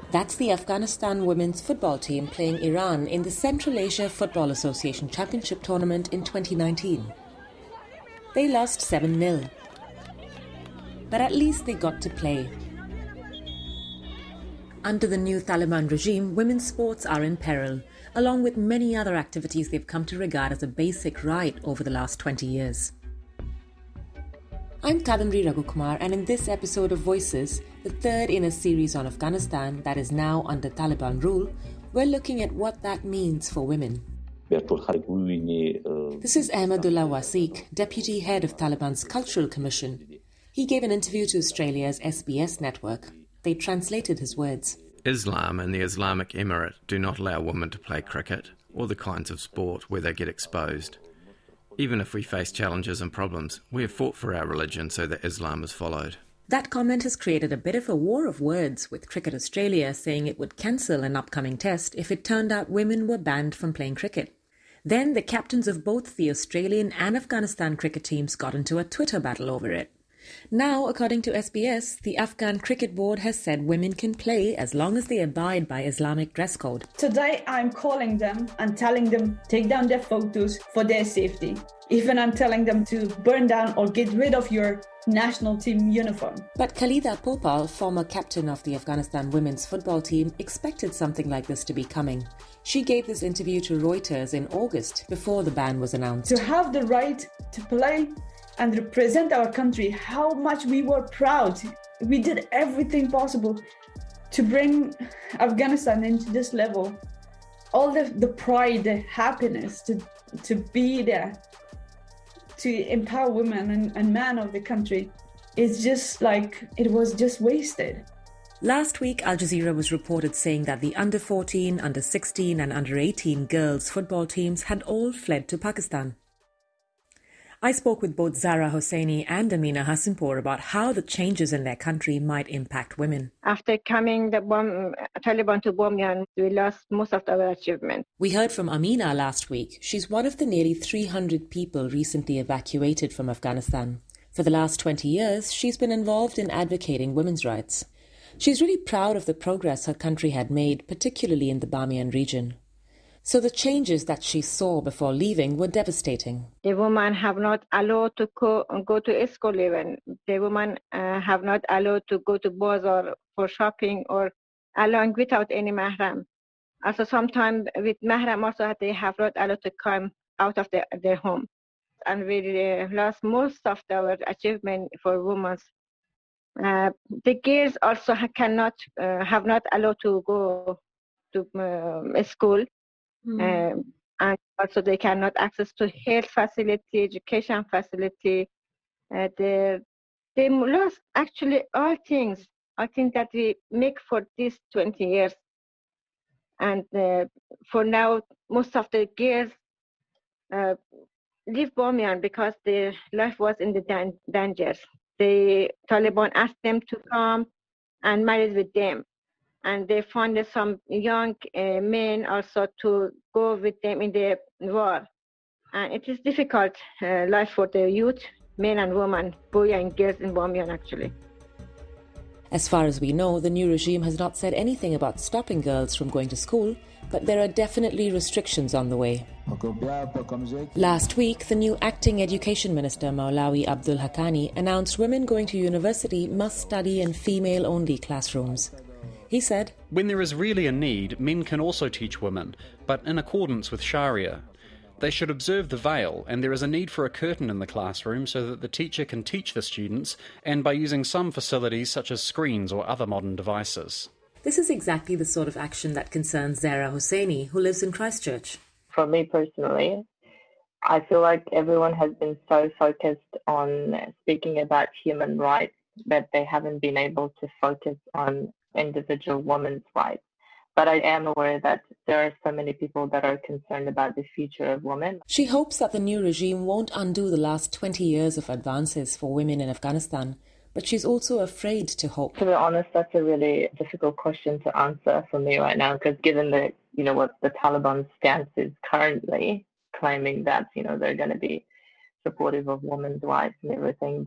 That's the Afghanistan women's football team playing Iran in the Central Asia Football Association Championship tournament in 2019. They lost 7-0. But at least they got to play. Under the new Taliban regime, women's sports are in peril, along with many other activities they've come to regard as a basic right over the last 20 years. I'm Kadamri Raghukumar, and in this episode of Voices, the third in a series on Afghanistan that is now under Taliban rule, we're looking at what that means for women. This is Ahmadullah Wasiq, Deputy Head of Taliban's Cultural Commission. He gave an interview to Australia's SBS network. They translated his words. Islam and the Islamic Emirate do not allow women to play cricket or the kinds of sport where they get exposed. Even if we face challenges and problems, we have fought for our religion so that Islam is followed. That comment has created a bit of a war of words, with Cricket Australia saying it would cancel an upcoming test if it turned out women were banned from playing cricket. Then the captains of both the Australian and Afghanistan cricket teams got into a Twitter battle over it. Now, according to SBS, the Afghan Cricket Board has said women can play as long as they abide by Islamic dress code. Today, I'm calling them and telling them take down their photos for their safety. Even I'm telling them to burn down or get rid of your national team uniform. But Khalida Popal, former captain of the Afghanistan women's football team, expected something like this to be coming. She gave this interview to Reuters in August before the ban was announced. To have the right to play and represent our country, how much we were proud. We did everything possible to bring Afghanistan into this level. All the pride, the happiness to be there, to empower women and men of the country, it's just like it was just wasted. Last week, Al Jazeera was reported saying that the under 14, under 16 and under 18 girls football teams had all fled to Pakistan. I spoke with both Zahra Hosseini and Amina Hasanpour about how the changes in their country might impact women. After coming the Taliban to Bamiyan, we lost most of our achievements. We heard from Amina last week. She's one of the nearly 300 people recently evacuated from Afghanistan. For the last 20 years, she's been involved in advocating women's rights. She's really proud of the progress her country had made, particularly in the Bamiyan region. So the changes that she saw before leaving were devastating. The women have not allowed to go to school even. The women have not allowed to go to bazaar for shopping or allowing without any mahram. Also sometimes with mahram also they have not allowed to come out of their home. And we lost most of our achievement for women. The girls also have not allowed to go to school. And also they cannot access to health facility, education facility. They lost actually all things. I think that we make for these 20 years. And for now, most of the girls leave Bamiyan because their life was in the danger. The Taliban asked them to come and marry with them. And they found some young men also to go with them in the war. And it is difficult life for the youth, men and women, boys and girls in Bamiyan actually. As far as we know, the new regime has not said anything about stopping girls from going to school, but there are definitely restrictions on the way. Last week, the new acting education minister, Maulawi Abdul Haqqani, announced women going to university must study in female-only classrooms. He said, "When there is really a need, men can also teach women, but in accordance with Sharia. They should observe the veil, and there is a need for a curtain in the classroom so that the teacher can teach the students, and by using some facilities such as screens or other modern devices." This is exactly the sort of action that concerns Zahra Hosseini, who lives in Christchurch. For me personally, I feel like everyone has been so focused on speaking about human rights that they haven't been able to focus on individual women's rights. But I am aware that there are so many people that are concerned about the future of women. She hopes that the new regime won't undo the last 20 years of advances for women in Afghanistan, but she's also afraid to hope. To be honest, that's a really difficult question to answer for me right now, because given the, what the Taliban stance is currently, claiming that, they're going to be supportive of women's rights and everything, but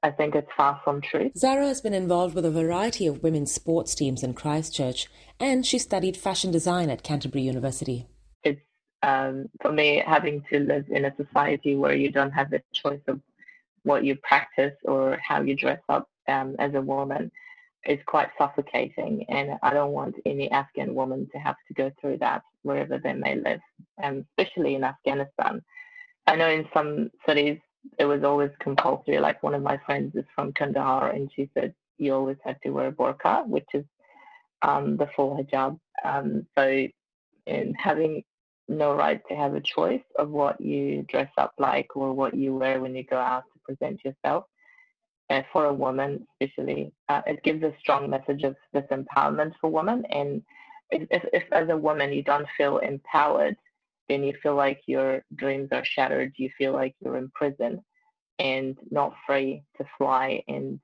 I think it's far from true. Zara has been involved with a variety of women's sports teams in Christchurch, and she studied fashion design at Canterbury University. It's, for me, having to live in a society where you don't have the choice of what you practice or how you dress up as a woman is quite suffocating, and I don't want any Afghan woman to have to go through that wherever they may live, especially in Afghanistan. I know in some cities it was always compulsory. Like one of my friends is from Kandahar, and she said you always had to wear a burqa, which is the full hijab. So in having no right to have a choice of what you dress up like or what you wear when you go out to present yourself, for a woman especially, it gives a strong message of disempowerment for women. And if as a woman you don't feel empowered, then you feel like your dreams are shattered. You feel like you're in prison and not free to fly and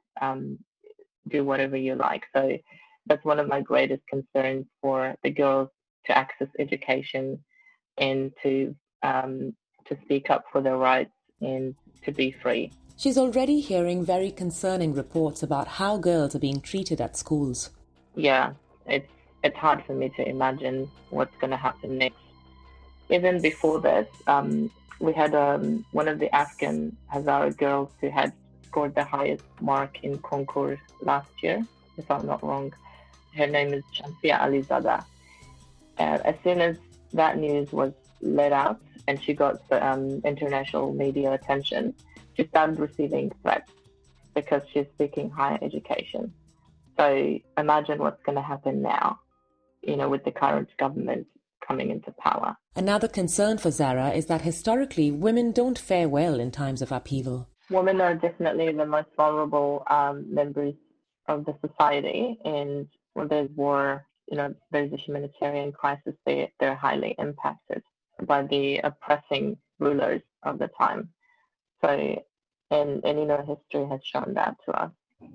do whatever you like. So that's one of my greatest concerns for the girls to access education and to speak up for their rights and to be free. She's already hearing very concerning reports about how girls are being treated at schools. Yeah, it's hard for me to imagine what's going to happen next. Even before this, we had one of the Afghan Hazara girls who had scored the highest mark in concours last year, if I'm not wrong. Her name is Shamsia Alizada. As soon as that news was let out and she got international media attention, she started receiving threats because she's seeking higher education. So imagine what's going to happen now, with the current government coming into power. Another concern for Zara is that historically women don't fare well in times of upheaval. Women are definitely the most vulnerable members of the society, and when there's war, there's a humanitarian crisis, they're highly impacted by the oppressing rulers of the time. So, and history has shown that to us.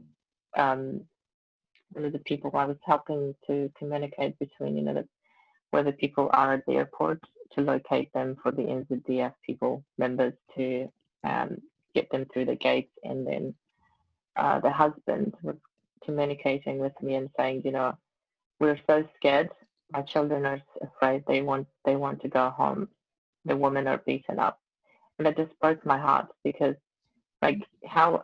One of the people I was helping to communicate between, where the people are at the airport, to locate them for the NZDF members to get them through the gates, and then the husband was communicating with me and saying, we're so scared. My children are afraid. They want to go home. The women are beaten up. And it just broke my heart, because like how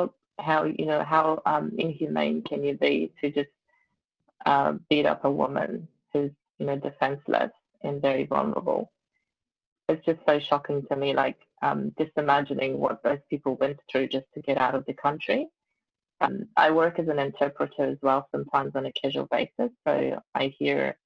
inhumane can you be to just beat up a woman who's defenseless and very vulnerable? It's just so shocking to me, like just imagining what those people went through just to get out of the country. I work as an interpreter as well, sometimes on a casual basis, so I hear,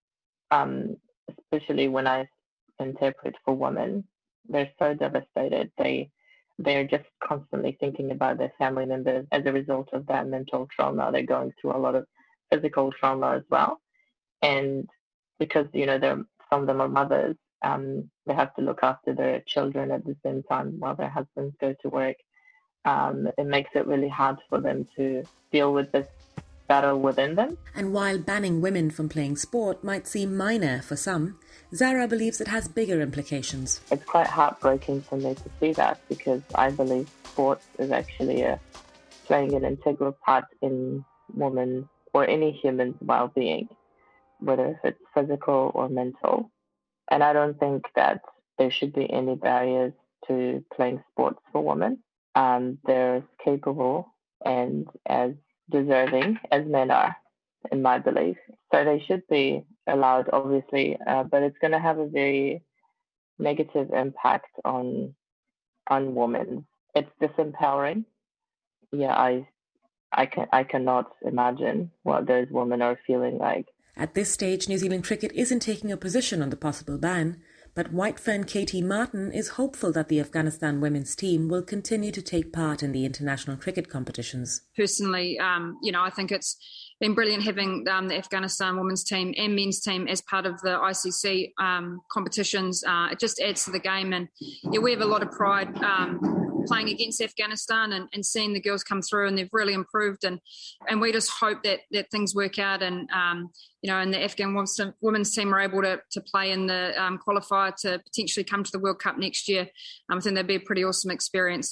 especially when I interpret for women, they're so devastated. They're just constantly thinking about their family members as a result of that mental trauma. They're going through a lot of physical trauma as well, and because some of them are mothers, they have to look after their children at the same time while their husbands go to work. It makes it really hard for them to deal with this battle within them. And while banning women from playing sport might seem minor for some, Zara believes it has bigger implications. It's quite heartbreaking for me to see that, because I believe sports is actually playing an integral part in women or any human's well-being, whether it's physical or mental. And I don't think that there should be any barriers to playing sports for women. They're as capable and as deserving as men are, in my belief. So they should be allowed, obviously, but it's going to have a very negative impact on women. It's disempowering. Yeah, I cannot imagine what those women are feeling like. At this stage, New Zealand cricket isn't taking a position on the possible ban, but White Fern Katie Martin is hopeful that the Afghanistan women's team will continue to take part in the international cricket competitions. Personally, I think it's been brilliant having the Afghanistan women's team and men's team as part of the ICC competitions. It just adds to the game, and we have a lot of pride playing against Afghanistan and seeing the girls come through, and they've really improved, and we just hope that things work out, and and the Afghan women's team are able to play in the qualifier to potentially come to the World Cup next year. I think that'd be a pretty awesome experience.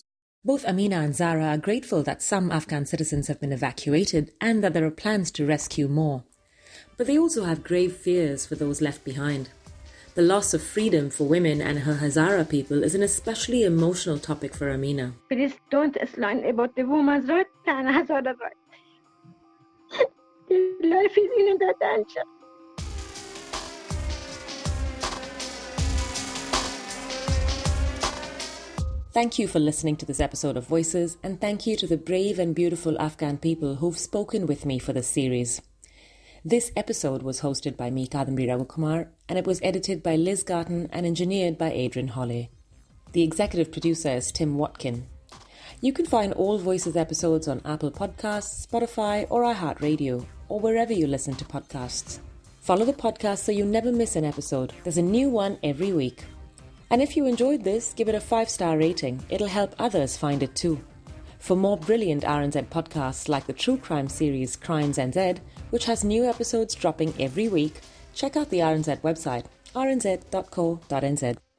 Both Amina and Zara are grateful that some Afghan citizens have been evacuated and that there are plans to rescue more. But they also have grave fears for those left behind. The loss of freedom for women and her Hazara people is an especially emotional topic for Amina. Please don't explain about the woman's right and Hazara right. Their life is in the danger. Thank you for listening to this episode of Voices, and thank you to the brave and beautiful Afghan people who've spoken with me for this series. This episode was hosted by me, Kadambari Raghukumar, and it was edited by Liz Garton and engineered by Adrian Holley. The executive producer is Tim Watkin. You can find all Voices episodes on Apple Podcasts, Spotify or iHeartRadio, or wherever you listen to podcasts. Follow the podcast so you never miss an episode. There's a new one every week. And if you enjoyed this, give it a 5-star rating. It'll help others find it too. For more brilliant RNZ podcasts like the true crime series Crimes NZ, which has new episodes dropping every week, check out the RNZ website, rnz.co.nz.